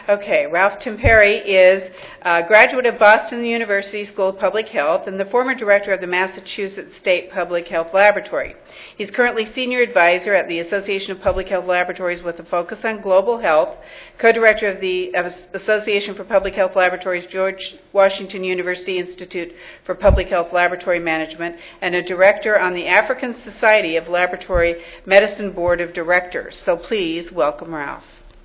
Okay, Ralph Temperi is a graduate of Boston University School of Public Health and the former director of the Massachusetts State Public Health Laboratory. He's currently senior advisor at the Association of Public Health Laboratories with a focus on global health, co-director of the Association for Public Health Laboratories George Washington University Institute for Public Health Laboratory Management, and a director on the African Society of Laboratory Medicine Board of Directors. So please welcome Ralph.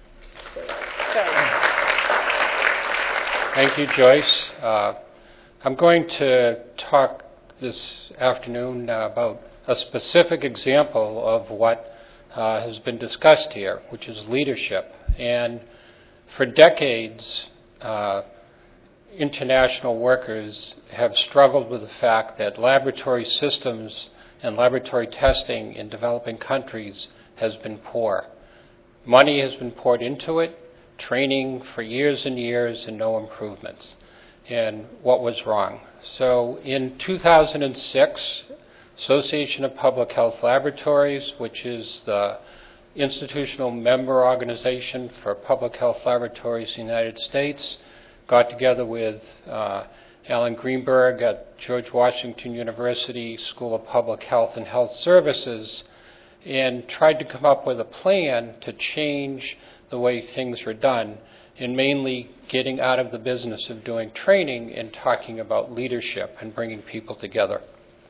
Thank you, Joyce. I'm going to talk this afternoon about a specific example of what has been discussed here, which is leadership. And for decades, international workers have struggled with the fact that laboratory systems and laboratory testing in developing countries has been poor. Money has been poured into it, training for years and years, and no improvements. And what was wrong? So in 2006, Association of Public Health Laboratories, which is the institutional member organization for public health laboratories in the United States, got together with Alan Greenberg at George Washington University School of Public Health and Health Services and tried to come up with a plan to change the way things were done, and mainly getting out of the business of doing training and talking about leadership and bringing people together.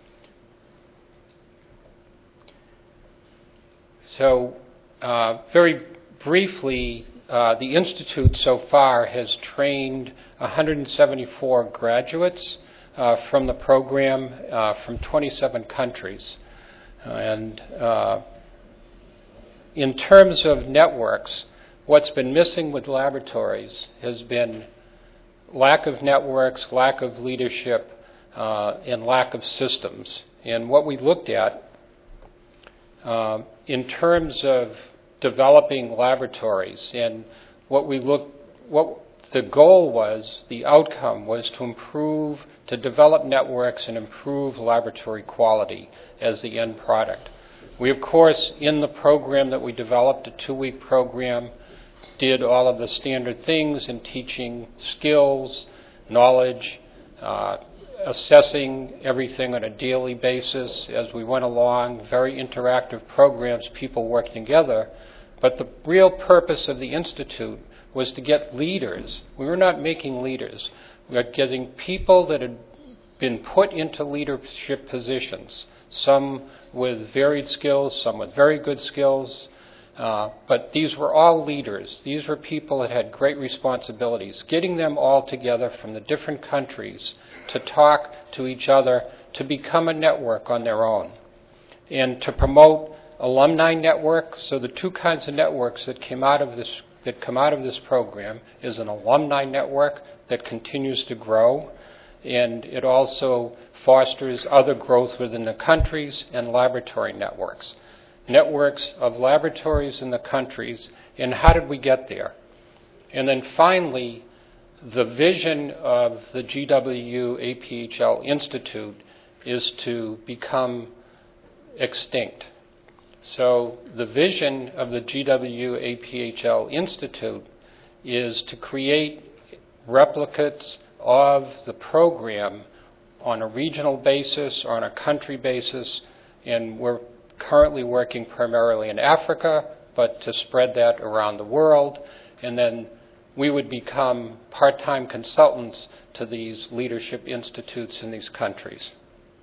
So very briefly, the Institute so far has trained 174 graduates from the program from 27 countries. And in terms of networks, what's been missing with laboratories has been lack of networks, lack of leadership, and lack of systems. And what we looked at in terms of developing laboratories, and what the goal was, the outcome was to develop networks and improve laboratory quality as the end product. We, of course, in the program that we developed, a 2-week program, did all of the standard things in teaching skills, knowledge, assessing everything on a daily basis as we went along, very interactive programs, people working together. But the real purpose of the Institute was to get leaders. We were not making leaders. We were getting people that had been put into leadership positions, some with varied skills, some with very good skills, but these were all leaders. These were people that had great responsibilities, getting them all together from the different countries to talk to each other, to become a network on their own, and to promote alumni network. So the two kinds of networks that come out of this program is an alumni network that continues to grow, and it also fosters other growth within the countries, and laboratory networks of laboratories in the countries, and how did we get there? And then finally, the vision of the GW-APHL Institute is to become extinct. So the vision of the GW-APHL Institute is to create replicates of the program on a regional basis or on a country basis, and we're currently working primarily in Africa, but to spread that around the world, and then we would become part-time consultants to these leadership institutes in these countries.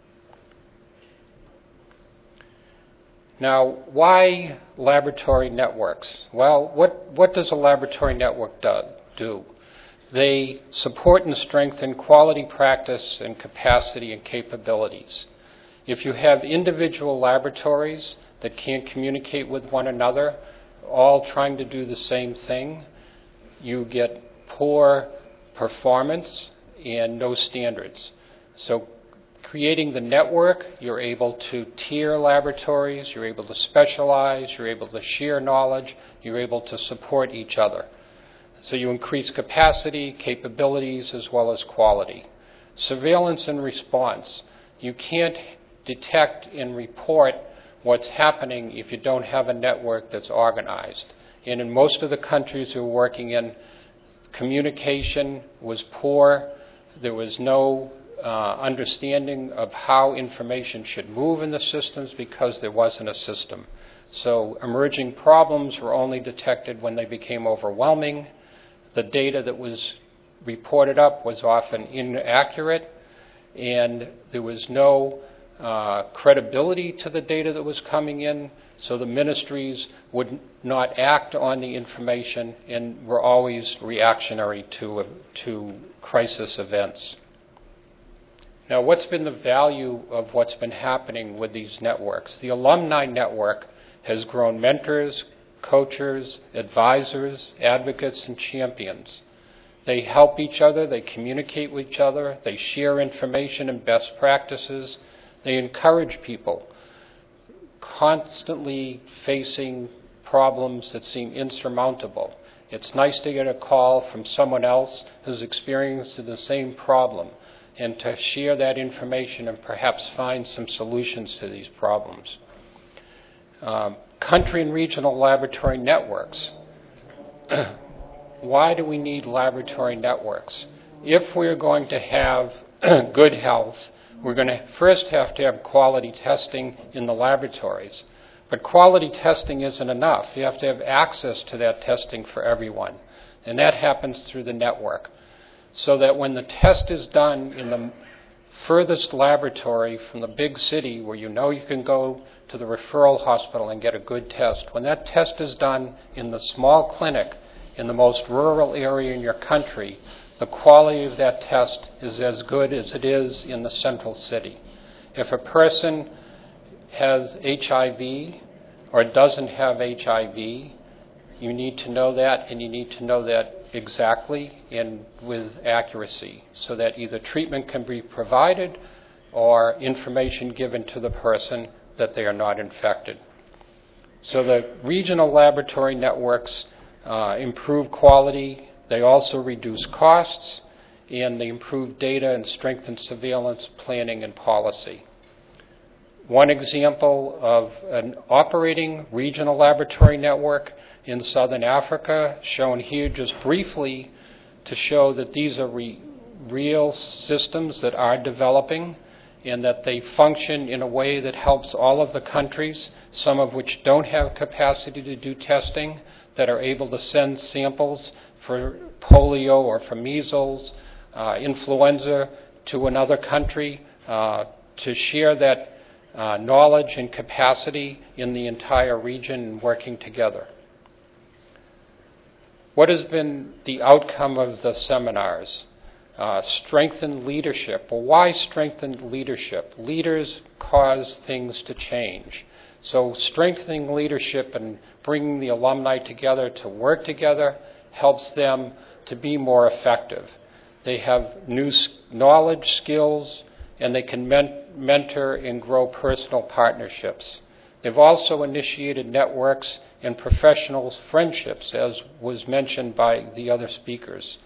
Now, why laboratory networks? Well, what does a laboratory network do? They support and strengthen quality practice and capacity and capabilities. If you have individual laboratories that can't communicate with one another, all trying to do the same thing, you get poor performance and no standards. So creating the network, you're able to tier laboratories, you're able to specialize, you're able to share knowledge, you're able to support each other. So you increase capacity, capabilities, as well as quality. Surveillance and response. You can't detect and report what's happening if you don't have a network that's organized. And in most of the countries we're working in, Communication was poor. There was no understanding of how information should move in the systems because there wasn't a system. So emerging problems were only detected when they became overwhelming. The data that was reported up was often inaccurate, and there was no credibility to the data that was coming in, so the ministries would not act on the information and were always reactionary to crisis events. Now, what's been the value of what's been happening with these networks? The alumni network has grown mentors, coaches, advisors, advocates, and champions. They help each other, they communicate with each other, they share information and best practices, they encourage people, constantly facing problems that seem insurmountable. It's nice to get a call from someone else who's experienced the same problem and to share that information and perhaps find some solutions to these problems. Country and regional laboratory networks. Why do we need laboratory networks? If we're going to have good health, we're going to first have to have quality testing in the laboratories. But quality testing isn't enough. You have to have access to that testing for everyone. And that happens through the network. So that when the test is done in the furthest laboratory from the big city where you know you can go to the referral hospital and get a good test, when that test is done in the small clinic in the most rural area in your country, the quality of that test is as good as it is in the central city. If a person has HIV or doesn't have HIV, you need to know that, and you need to know that exactly and with accuracy so that either treatment can be provided or information given to the person that they are not infected. So the regional laboratory networks improve quality. They also reduce costs, and they improve data and strengthen surveillance, planning, and policy. One example of an operating regional laboratory network in Southern Africa, shown here just briefly to show that these are real systems that are developing and that they function in a way that helps all of the countries, some of which don't have capacity to do testing, that are able to send samples for polio or for measles, influenza to another country to share that knowledge and capacity in the entire region and working together. What has been the outcome of the seminars? Strengthen leadership. Well, why strengthen leadership? Leaders cause things to change. So strengthening leadership and bringing the alumni together to work together helps them to be more effective. They have new knowledge, skills, and they can mentor and grow personal partnerships. They've also initiated networks and professional friendships, as was mentioned by the other speakers.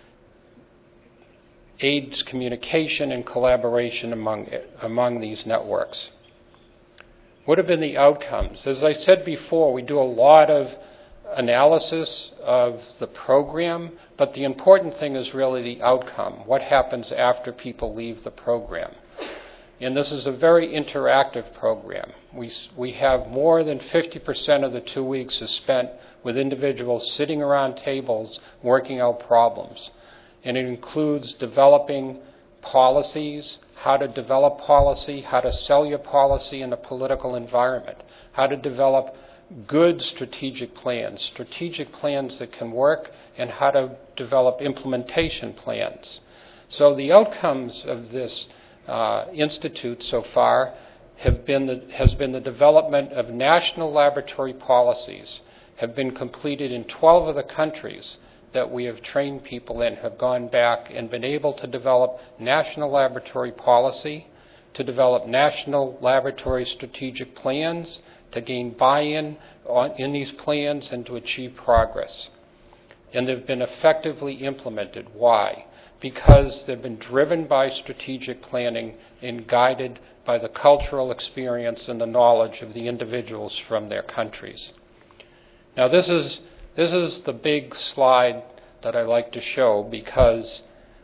Aids communication and collaboration among these networks. What have been the outcomes? As I said before, we do a lot of analysis of the program, but the important thing is really the outcome. What happens after people leave the program? And this is a very interactive program. We have more than 50% of the 2 weeks is spent with individuals sitting around tables working out problems. And it includes developing policies, how to develop policy, how to sell your policy in a political environment, how to develop good strategic plans that can work, and how to develop implementation plans. So the outcomes of this institute so far has been the development of national laboratory policies, have been completed in 12 of the countries that we have trained people in, have gone back and been able to develop national laboratory policy, to develop national laboratory strategic plans, to gain buy-in in these plans, and to achieve progress. And they've been effectively implemented. Why? Because they've been driven by strategic planning and guided by the cultural experience and the knowledge of the individuals from their countries. Now this is the big slide that I like to show, because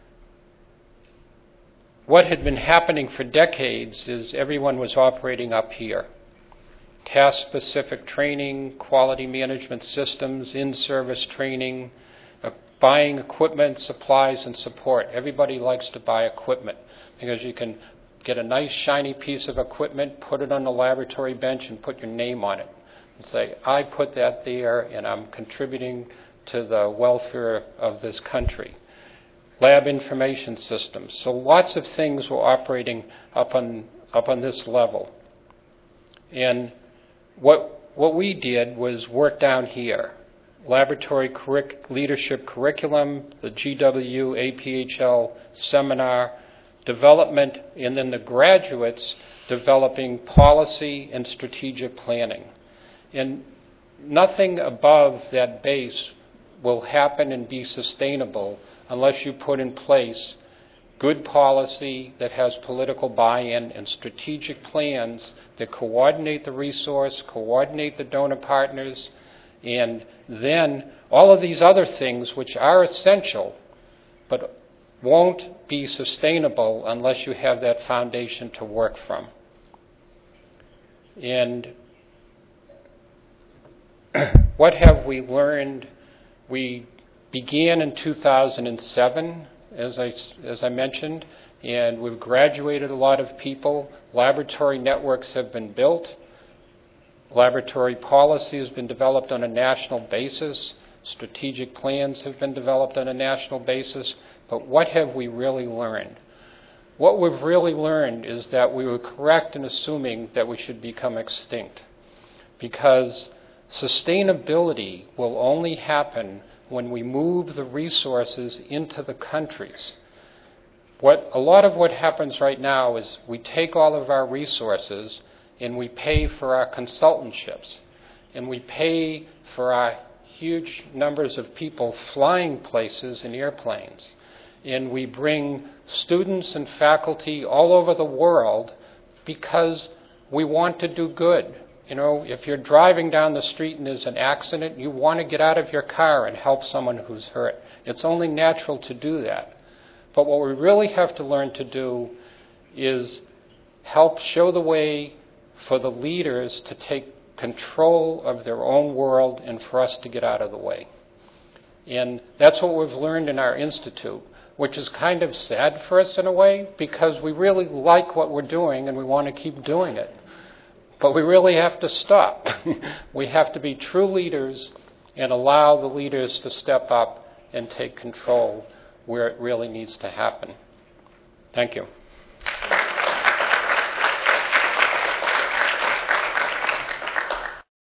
what had been happening for decades is everyone was operating up here. Task-specific training, quality management systems, in-service training, buying equipment, supplies, and support. Everybody likes to buy equipment because you can get a nice shiny piece of equipment, put it on the laboratory bench, and put your name on it. And say, I put that there, and I'm contributing to the welfare of this country. Lab information systems. So lots of things were operating up on this level. And what we did was work down here. Laboratory leadership curriculum, the GW, APHL seminar, development, and then the graduates developing policy and strategic planning. And nothing above that base will happen and be sustainable unless you put in place good policy that has political buy-in and strategic plans that coordinate the resource, coordinate the donor partners, and then all of these other things which are essential but won't be sustainable unless you have that foundation to work from. And what have we learned? We began in 2007, as I mentioned, and we've graduated a lot of people. Laboratory networks have been built. Laboratory policy has been developed on a national basis. Strategic plans have been developed on a national basis. But what have we really learned? What we've really learned is that we were correct in assuming that we should become extinct, because sustainability will only happen when we move the resources into the countries. A lot of what happens right now is we take all of our resources and we pay for our consultantships, and we pay for our huge numbers of people flying places in airplanes. And we bring students and faculty all over the world because we want to do good. You know, if you're driving down the street and there's an accident, you want to get out of your car and help someone who's hurt. It's only natural to do that. But what we really have to learn to do is help show the way for the leaders to take control of their own world and for us to get out of the way. And that's what we've learned in our institute, which is kind of sad for us in a way, because we really like what we're doing and we want to keep doing it. But we really have to stop. We have to be true leaders and allow the leaders to step up and take control where it really needs to happen. Thank you.